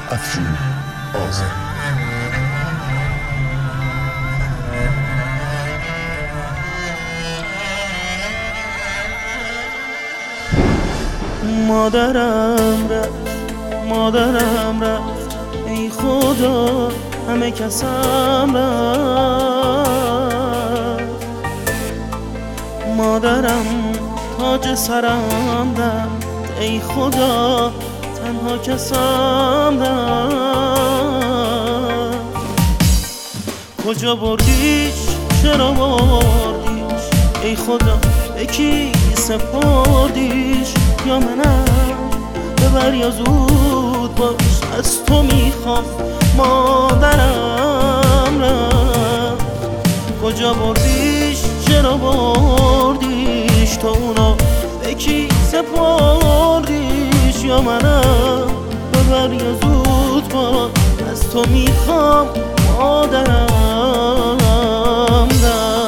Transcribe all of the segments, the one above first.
افشین آذری. مادرم رفت ای خدا، همه کسم رفت. مادرم تاج سرم رفت ای خدا، تنها کسم رفت. کجا بردیش، چرا بردیش ای خدا، به کی سپردیش؟ یا منم ببر یا زود باش، از تو میخوام. مادرم رفت. کجا بردیش، چرا بردیش؟ تو اونو به کی سپردیش؟ یا منم ببر یا زود باش، از تو میخوام. مادرم رفت.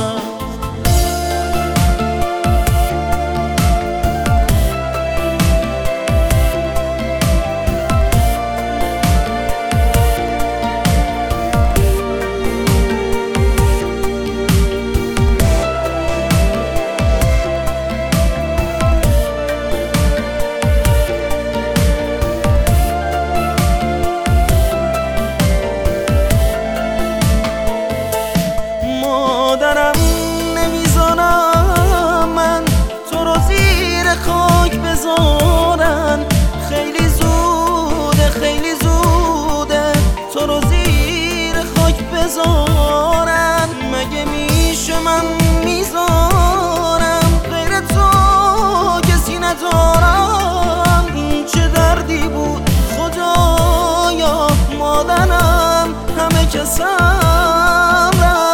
نمیذارم من تو رو زیر خاک بذارن، خیلی زوده خیلی زوده تو رو زیر خاک بذارن. مگه میشه من میذارم غیر تو کسی ندارم؟ این چه دردی بود خدایا، مادرم همه کسم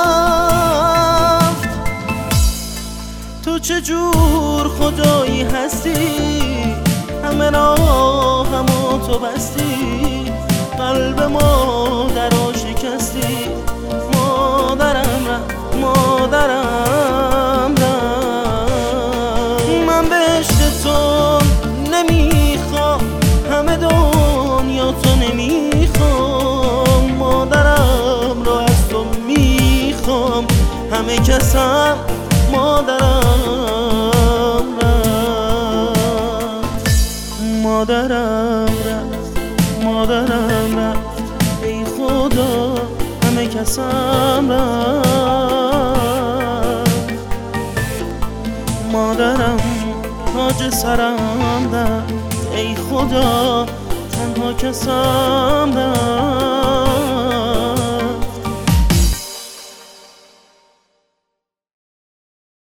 رفت. تو چه جور خدایی هستی، همه راهمو تو بستی، قلب مادرو شکستی. مادرم رفت، مادرم رفت. من بهشت تو نمیخوام، همه دنیا تو نمیخوام. مادرم رو از تو میخوام، همه کسم. مادرم رفت. مادرم رفت ای خدا، همه کسم رفت. مادرم تاج سرم رفت ای خدا، تنها کسم رفت.